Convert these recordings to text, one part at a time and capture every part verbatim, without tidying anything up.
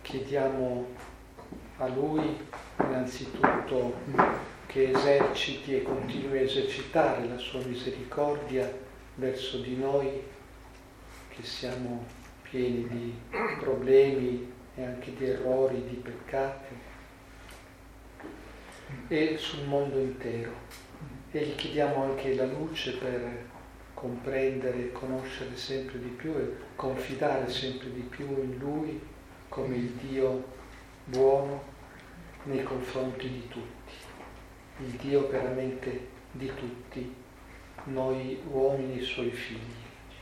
chiediamo a Lui innanzitutto che eserciti e continui a esercitare la sua misericordia verso di noi, che siamo pieni di problemi e anche di errori, di peccati, e sul mondo intero. E gli chiediamo anche la luce per comprendere e conoscere sempre di più e confidare sempre di più in Lui come il Dio buono nei confronti di tutti, il Dio veramente di tutti, noi uomini Suoi figli.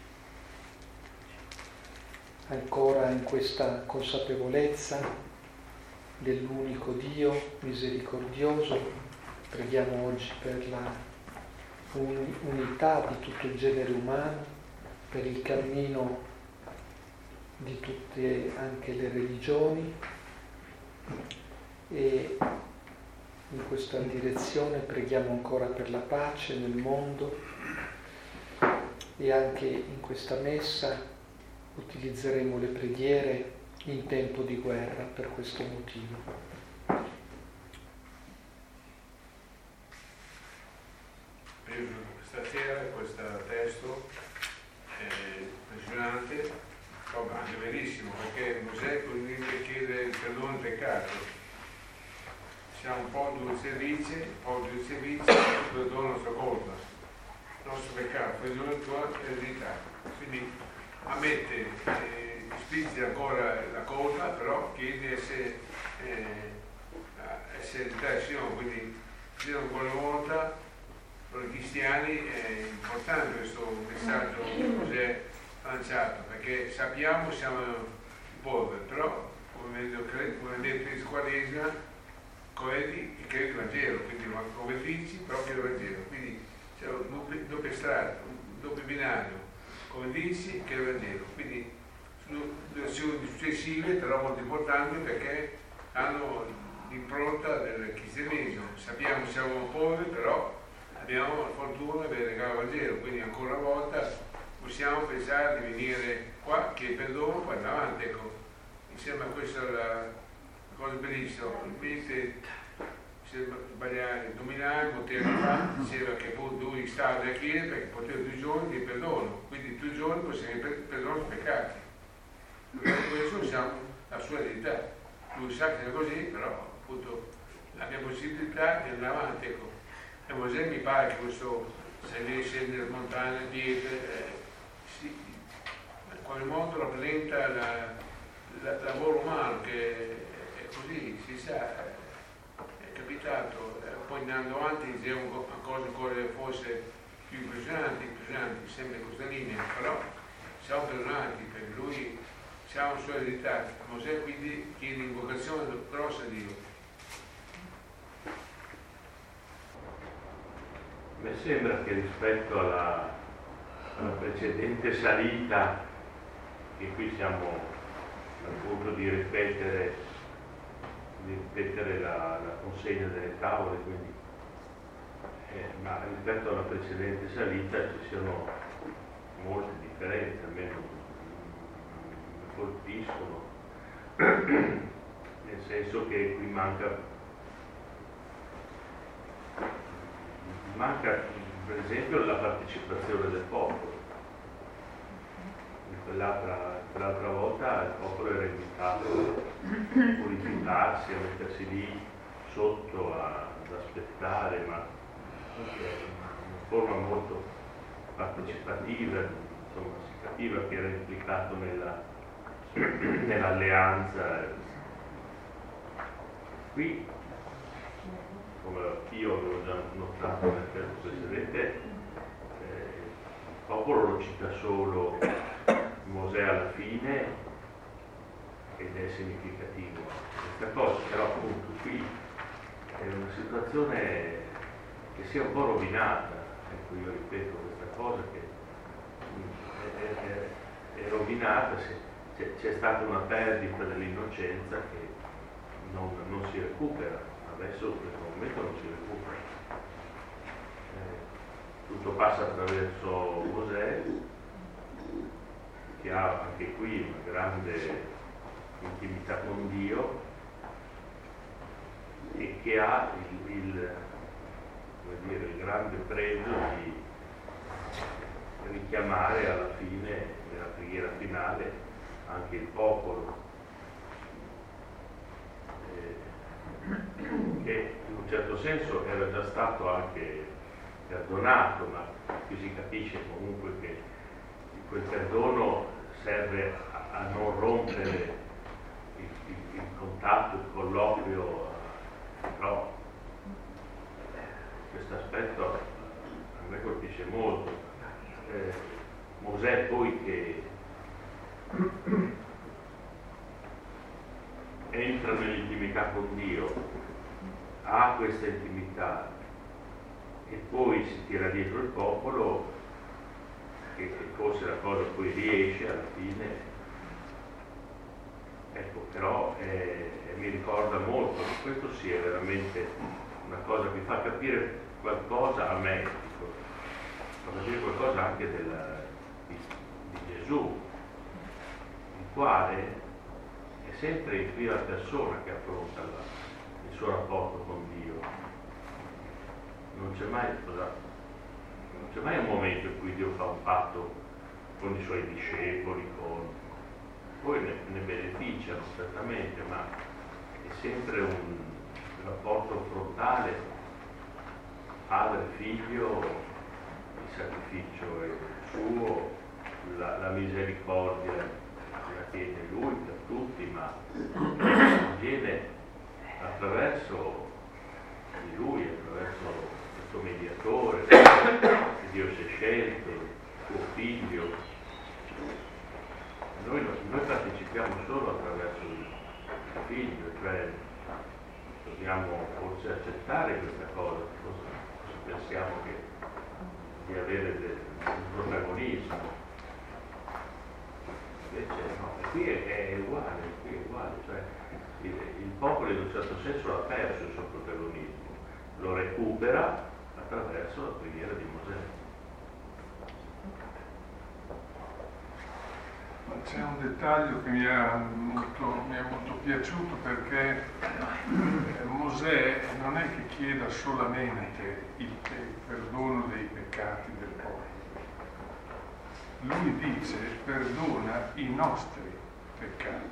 Ancora in questa consapevolezza dell'unico Dio misericordioso, preghiamo oggi per la unità di tutto il genere umano, per il cammino di tutte anche le religioni, e in questa direzione preghiamo ancora per la pace nel mondo, e anche in questa messa utilizzeremo le preghiere in tempo di guerra per questo motivo. Stasera questo testo è impressionante, ma anche verissimo, perché Mosè quindi chiede il perdono del peccato. Siamo un po' due servizi, un po' due servizi, perdono la nostra colpa, il nostro peccato, perdono la tua eredità. Quindi ammette, eh, spizza ancora la colpa, però chiede essere, eh, essere eredità, quindi Dio ancora una volta. Per i cristiani è importante questo messaggio che Mosè ha lanciato, perché sappiamo che siamo poveri, però come ha detto il Quaresima, credi e credi il Vangelo, quindi convertirci proprio il Vangelo, quindi c'è una doppia strada, un doppio binario, convertirci e credere il Vangelo, quindi sono due azioni successive però molto importanti perché hanno l'impronta del cristianesimo. Sappiamo che siamo poveri, però abbiamo la fortuna di avere il Vangelo, quindi ancora una volta possiamo pensare di venire qua, che il perdono poi davanti, ecco, insieme a questa la cosa bellissima. Vedete, sembra sbagliare, dominare, molti anni fa diceva che lui stava nella chiesa perché poteva due giorni di perdono, quindi due giorni possiamo perdonare i peccati. Per questo siamo la sua eredità. Lui sa che è così, però appunto abbiamo possibilità di andare avanti, ecco. E Mosè mi pare che questo salire, scendere montagne, pietre, eh, sì, in qualche modo rappresenta la, la, il lavoro umano, che è così, si sa, è capitato. Eh, poi andando avanti diciamo cose ancora forse più impressionanti, impressionanti, sempre in questa linea, però siamo perdonati, per lui siamo sua eredità. Mosè quindi chiede invocazione grossa a Dio. Mi sembra che rispetto alla, alla precedente salita, che qui siamo al punto di ripetere, di ripetere la, la consegna delle tavole, quindi, eh, ma rispetto alla precedente salita ci sono molte differenze, almeno mi colpiscono, nel senso che qui manca manca per esempio la partecipazione del popolo. In quell'altra, quell'altra volta il popolo era invitato a purificarsi, a mettersi lì sotto a, ad aspettare, ma in una forma molto partecipativa, insomma si capiva che era implicato nella, nell'alleanza. Qui, come io avevo già notato nel testo precedente, eh, il popolo lo cita solo Mosè alla fine ed è significativo questa cosa, però appunto qui è una situazione che si è un po' rovinata, ecco, io ripeto questa cosa che è, è, è rovinata, c'è, c'è stata una perdita dell'innocenza che non, non si recupera. Adesso in questo momento non si recupera. Eh, tutto passa attraverso Mosè, che ha anche qui una grande intimità con Dio e che ha il, il, come dire, il grande pregio di richiamare alla fine, nella preghiera finale, anche il popolo, eh, che in un certo senso era già stato anche perdonato, ma qui si capisce comunque che quel perdono serve a, a non rompere il, il, il contatto, il colloquio, però questo aspetto a me colpisce molto. Eh, Mosè poi che entra nell'intimità con Dio, ha questa intimità e poi si tira dietro il popolo, che forse la cosa poi riesce alla fine, ecco, però eh, mi ricorda molto, questo sì è veramente una cosa che fa capire qualcosa a me, dico, fa capire qualcosa anche della, di, di Gesù, il quale è sempre in prima persona che affronta la, il suo rapporto con Dio. Non c'è mai, non c'è mai un momento in cui Dio fa un patto con i suoi discepoli, con, poi ne, ne beneficiano certamente, ma è sempre un rapporto frontale, padre, figlio, il sacrificio è suo, la, la misericordia la tiene lui per tutti, ma viene attraverso di lui, attraverso questo mediatore che Dio si è scelto, il suo figlio. Noi, noi partecipiamo solo attraverso il figlio, cioè dobbiamo forse accettare questa cosa, forse, forse pensiamo che, di avere del, un protagonismo. Invece no, e qui è, è uguale, qui è uguale, cioè il, il popolo in un certo senso ha perso il suo protagonismo, lo recupera attraverso la preghiera di Mosè. Ma c'è un dettaglio che mi è molto, mi è molto piaciuto, perché Mosè non è che chieda solamente il, il perdono dei peccati del popolo. Lui dice perdona i nostri peccati.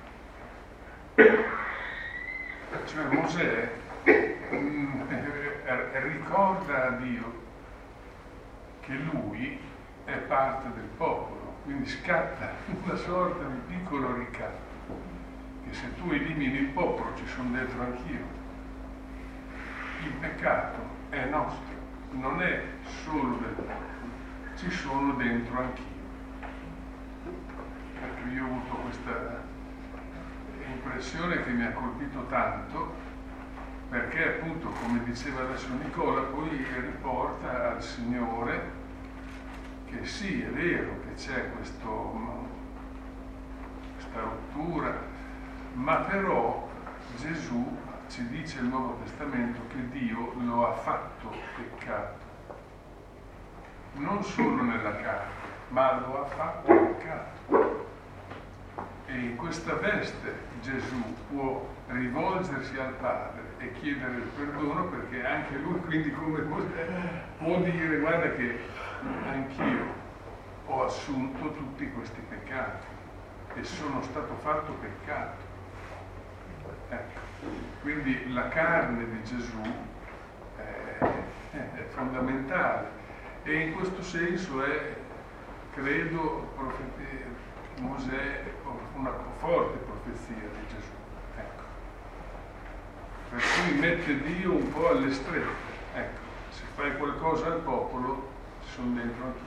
Cioè Mosè mm, ricorda a Dio che lui è parte del popolo, quindi scatta una sorta di piccolo ricatto, che se tu elimini il popolo ci sono dentro anch'io. Il peccato è nostro, non è solo del popolo, ci sono dentro anch'io. Ecco, io ho avuto questa impressione che mi ha colpito tanto, perché appunto, come diceva adesso Nicola, poi riporta al Signore che sì, è vero che c'è questo, questa rottura, ma però Gesù ci dice il Nuovo Testamento che Dio lo ha fatto peccato, non solo nella carne, ma lo ha fatto peccato. E in questa veste Gesù può rivolgersi al Padre e chiedere il perdono, perché anche lui, quindi come può dire: guarda che anch'io ho assunto tutti questi peccati e sono stato fatto peccato. Ecco. Quindi la carne di Gesù è, è fondamentale, e in questo senso è, credo, profeti, Mosè una forte profezia di Gesù. Ecco. Per cui mette Dio un po' alle strette. Ecco, se fai qualcosa al popolo, ci sono dentro anch'io.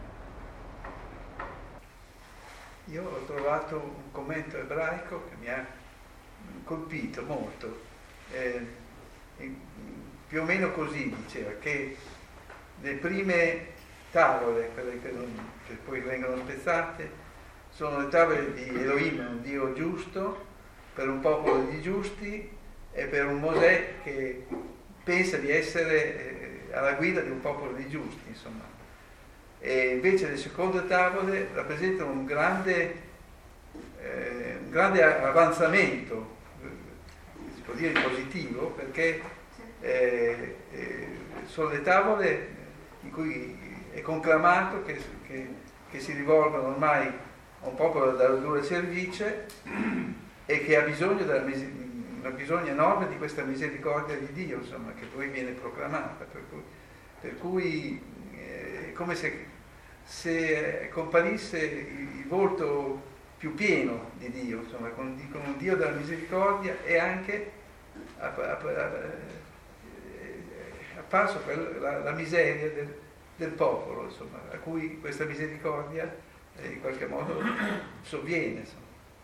Io ho trovato un commento ebraico che mi ha colpito molto, eh, più o meno così diceva, che le prime tavole, quelle che, non, che poi vengono spezzate, sono le tavole di Elohim, un Dio giusto, per un popolo di giusti e per un Mosè che pensa di essere eh, alla guida di un popolo di giusti, insomma. E invece le seconde tavole rappresentano un grande, eh, un grande avanzamento, si può dire positivo, perché eh, eh, sono le tavole in cui è conclamato che, che, che si rivolgono ormai a un popolo dalla dura cervice e che ha bisogno, della, ha bisogno enorme di questa misericordia di Dio, insomma, che poi viene proclamata. Per cui, per cui eh, è come se, se comparisse il, il volto più pieno di Dio, insomma, con, con un Dio della misericordia e anche apparso per la, la miseria del, del popolo, insomma, a cui questa misericordia eh, in qualche modo sovviene. Insomma.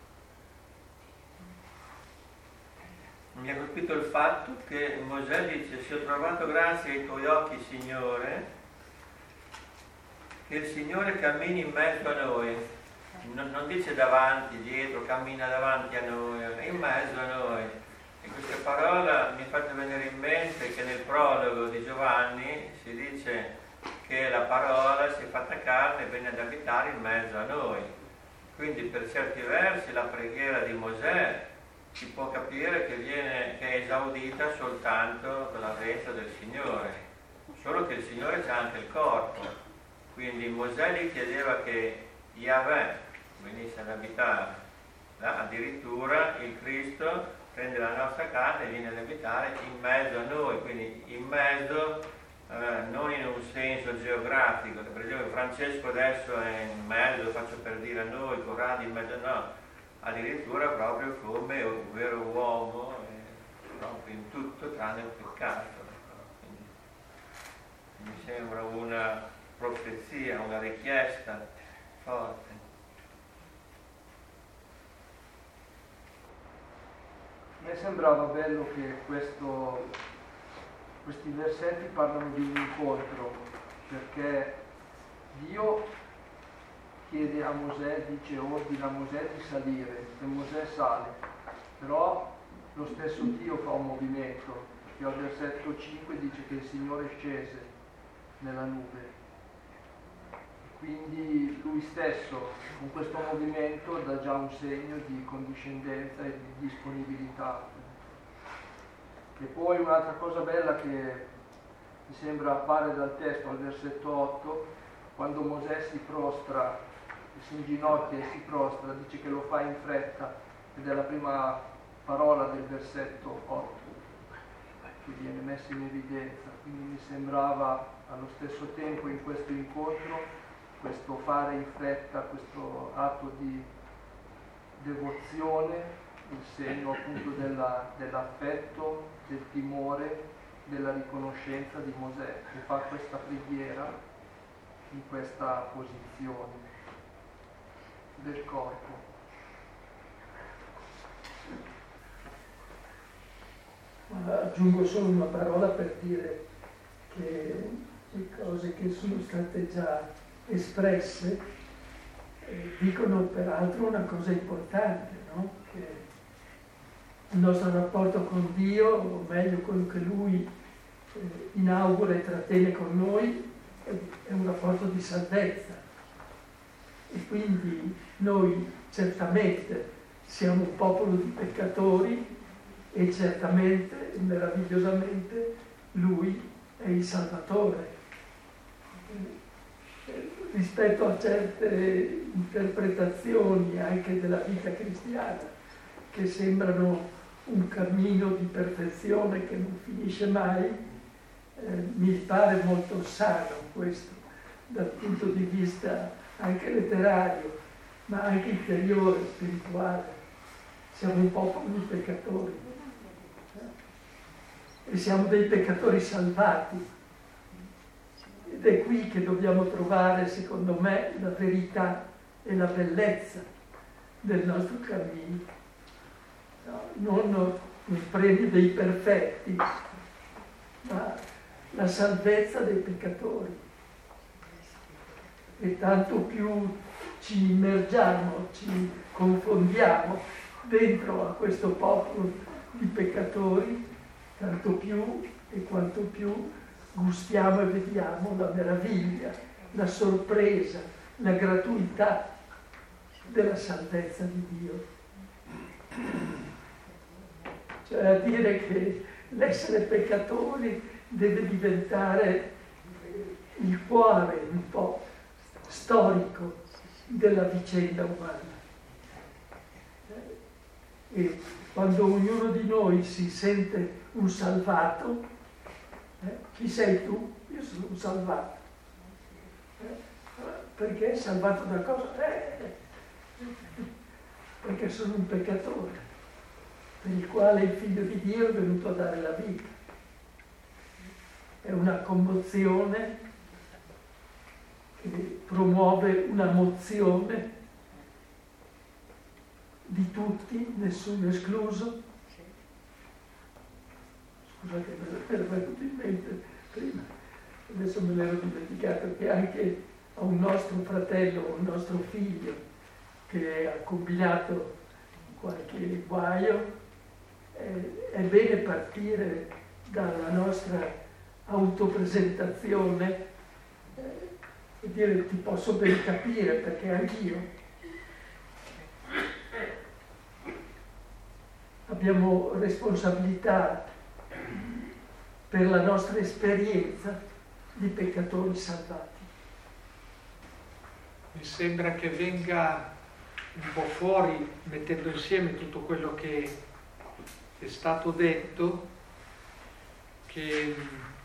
Mi ha colpito il fatto che Mosè dice: se ho trovato grazia ai tuoi occhi, Signore, che il Signore cammini in mezzo a noi. Non, non dice davanti, dietro, cammina davanti a noi, è in mezzo a noi. E questa parola mi ha fatto venire in mente che nel prologo di Giovanni si dice che la parola si è fatta carne e venne ad abitare in mezzo a noi. Quindi per certi versi la preghiera di Mosè si può capire che, viene, che è esaudita soltanto con la presenza del Signore, solo che il Signore c'ha anche il corpo. Quindi Mosè gli chiedeva che Yahweh venisse ad abitare, là, addirittura il Cristo prende la nostra carne e viene ad abitare in mezzo a noi, quindi in mezzo eh, non in un senso geografico, per esempio Francesco adesso è in mezzo, faccio per dire a noi, Corrado in mezzo, no, addirittura proprio come un vero uomo, eh, proprio in tutto tranne il peccato. Quindi, mi sembra una profezia, una richiesta forte. A me sembrava bello che questo, questi versetti parlano di un incontro, perché Dio chiede a Mosè, dice ordina a Mosè di salire, e Mosè sale, però lo stesso Dio fa un movimento, che al versetto cinque dice che il Signore scese nella nube. Quindi lui stesso con questo movimento dà già un segno di condiscendenza e di disponibilità. E poi un'altra cosa bella che mi sembra appare dal testo al versetto otto, quando Mosè si prostra, si inginocchia e si prostra, dice che lo fa in fretta, ed è la prima parola del versetto otto che viene messa in evidenza. Quindi mi sembrava allo stesso tempo in questo incontro questo fare in fretta, questo atto di devozione, il segno appunto della, dell'affetto, del timore, della riconoscenza di Mosè, che fa questa preghiera in questa posizione del corpo. Aggiungo solo una parola per dire che le cose che sono state già espresse eh, dicono peraltro una cosa importante, no? Che il nostro rapporto con Dio, o meglio quello che Lui eh, inaugura e trattiene con noi, è, è un rapporto di salvezza. E quindi noi certamente siamo un popolo di peccatori e certamente, meravigliosamente, Lui è il Salvatore. Rispetto a certe interpretazioni anche della vita cristiana che sembrano un cammino di perfezione che non finisce mai, eh, mi pare molto sano questo dal punto di vista anche letterario, ma anche interiore, spirituale. Siamo un popolo di peccatori e siamo dei peccatori salvati. Ed è qui che dobbiamo trovare, secondo me, la verità e la bellezza del nostro cammino. No, non il premio dei perfetti, ma la salvezza dei peccatori. E tanto più ci immergiamo, ci confondiamo dentro a questo popolo di peccatori, tanto più e quanto più gustiamo e vediamo la meraviglia, la sorpresa, la gratuità della salvezza di Dio. Cioè a dire che l'essere peccatori deve diventare il cuore un po' storico della vicenda umana. E quando ognuno di noi si sente un salvato, eh, chi sei tu? Io sono un salvato. Eh, perché è salvato da cosa? Eh, perché sono un peccatore, per il quale il Figlio di Dio è venuto a dare la vita. È una commozione che promuove una mozione di tutti, nessuno escluso. Scusate, me l'ero venuto in mente prima, adesso me l'ero dimenticato, che anche a un nostro fratello, un nostro figlio che ha combinato qualche guaio, eh, è bene partire dalla nostra autopresentazione eh, e dire ti posso ben capire perché anch'io abbiamo responsabilità per la nostra esperienza di peccatori salvati. Mi sembra che venga un po' fuori, mettendo insieme tutto quello che è stato detto, che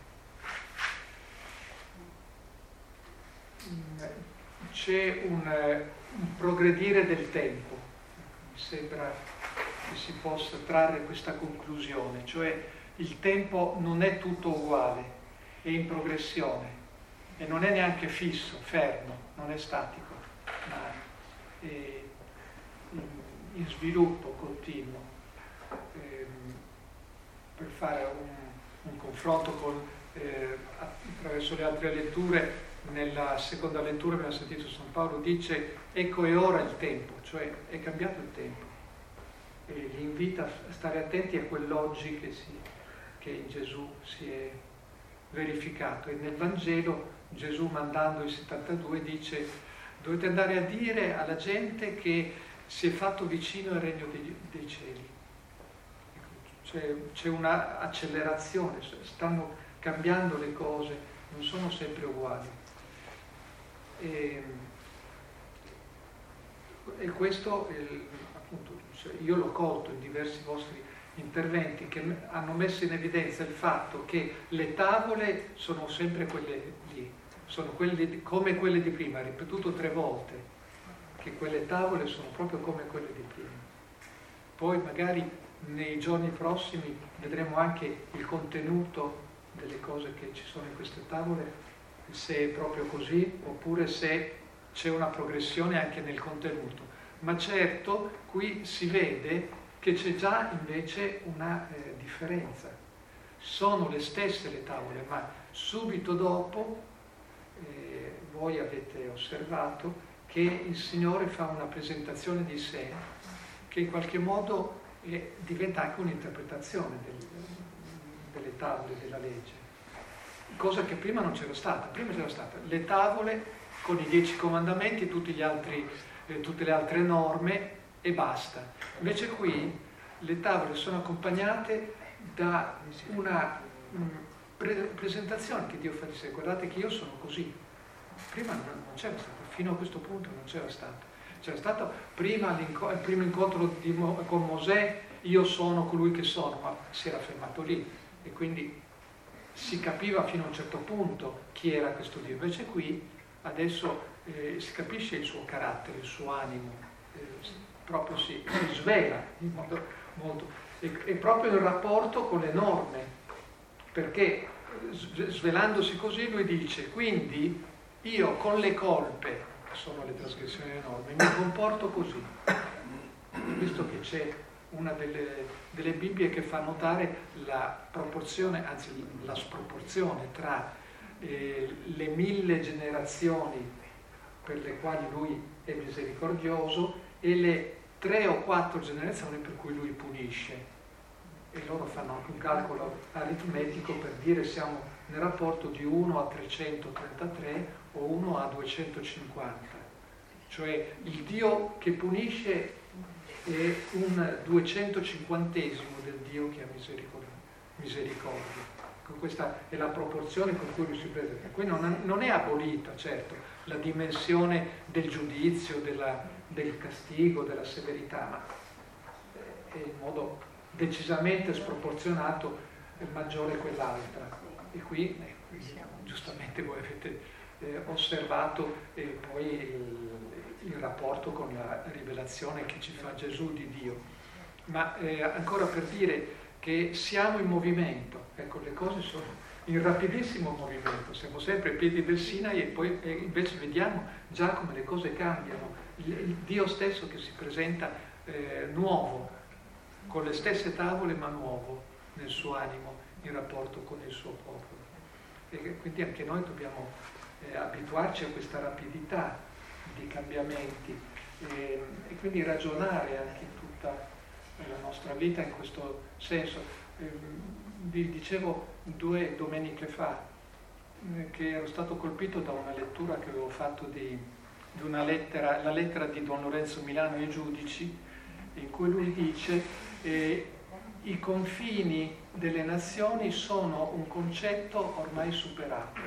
c'è un, un progredire del tempo. Mi sembra che si possa trarre questa conclusione, cioè il tempo non è tutto uguale, è in progressione e non è neanche fisso, fermo, non è statico, ma è in, in sviluppo continuo. Ehm, per fare un, un confronto con, eh, attraverso le altre letture, nella seconda lettura abbiamo sentito San Paolo dice ecco è ora il tempo, cioè è cambiato il tempo. E li invita a stare attenti a quell'oggi che, si, che in Gesù si è verificato. E nel Vangelo Gesù, mandando i settantadue, dice dovete andare a dire alla gente che si è fatto vicino al regno dei, dei cieli. C'è, c'è una accelerazione, stanno cambiando le cose, non sono sempre uguali. E, e questo è il, appunto, io l'ho colto in diversi vostri interventi che hanno messo in evidenza il fatto che le tavole sono sempre quelle lì, sono quelle, come quelle di prima, ripetuto tre volte, che quelle tavole sono proprio come quelle di prima. Poi magari nei giorni prossimi vedremo anche il contenuto delle cose che ci sono in queste tavole, se è proprio così oppure se c'è una progressione anche nel contenuto. Ma certo qui si vede che c'è già invece una eh, differenza. Sono le stesse le tavole, ma subito dopo eh, voi avete osservato che il Signore fa una presentazione di sé che in qualche modo eh, diventa anche un'interpretazione del, delle tavole della legge, cosa che prima non c'era stata. Prima c'era stata le tavole con i dieci comandamenti e tutti gli altri tutte le altre norme e basta. Invece qui le tavole sono accompagnate da una mh, pre- presentazione che Dio fa di sé. Guardate che io sono così. Prima non, non c'era stato, fino a questo punto non c'era stato. C'era stato prima il primo incontro di Mo- con Mosè, io sono colui che sono, ma si era fermato lì e quindi si capiva fino a un certo punto chi era questo Dio. Invece qui adesso Eh, si capisce il suo carattere, il suo animo, eh, proprio si, si svela in modo molto, e, e proprio il rapporto con le norme, perché svelandosi così lui dice quindi io con le colpe, che sono le trasgressioni delle norme, mi comporto così, visto che c'è una delle, delle Bibbie che fa notare la proporzione, anzi la sproporzione tra eh, le mille generazioni per le quali lui è misericordioso e le tre o quattro generazioni per cui lui punisce. E loro fanno anche un calcolo aritmetico per dire siamo nel rapporto di uno a trecentotrentatré o uno a duecentocinquanta. Cioè il Dio che punisce è un duecentocinquantesimo del Dio che ha misericordia. misericordia. Questa è la proporzione con cui lui si presenta. Qui non, non è abolita, certo, la dimensione del giudizio, della, del castigo, della severità, ma è in modo decisamente sproporzionato maggiore quell'altra. E qui, eh, qui giustamente voi avete eh, osservato eh, poi il, il rapporto con la rivelazione che ci fa Gesù di Dio. Ma eh, ancora per dire che siamo in movimento, ecco, le cose sono in rapidissimo movimento, siamo sempre ai piedi del Sinai e poi e invece vediamo già come le cose cambiano, il, il Dio stesso che si presenta eh, nuovo, con le stesse tavole ma nuovo nel suo animo in rapporto con il suo popolo. E quindi anche noi dobbiamo eh, abituarci a questa rapidità di cambiamenti e, e quindi ragionare anche in tutta la nostra vita in questo senso. Vi dicevo due domeniche fa che ero stato colpito da una lettura che avevo fatto di, di una lettera, la lettera di Don Lorenzo Milano ai giudici, in cui lui dice eh, i confini delle nazioni sono un concetto ormai superato.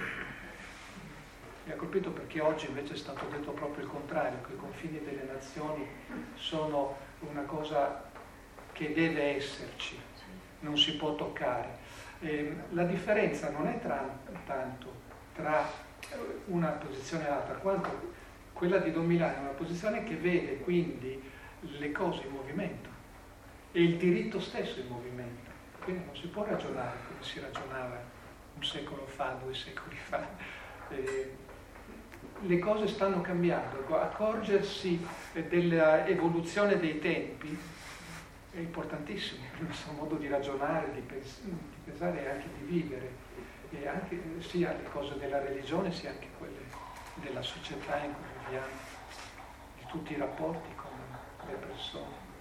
Mi ha colpito perché oggi invece è stato detto proprio il contrario, che i confini delle nazioni sono una cosa che deve esserci, non si può toccare. Eh, la differenza non è tra, tanto tra una posizione e l'altra, quanto quella di Don Milano è una posizione che vede quindi le cose in movimento e il diritto stesso in movimento. Quindi non si può ragionare come si ragionava un secolo fa, due secoli fa. Eh, le cose stanno cambiando, accorgersi dell'evoluzione dei tempi è importantissimo per il nostro modo di ragionare, di, pens- di pensare e anche di vivere, e anche sia le cose della religione sia anche quelle della società in cui viviamo, di tutti i rapporti con le persone.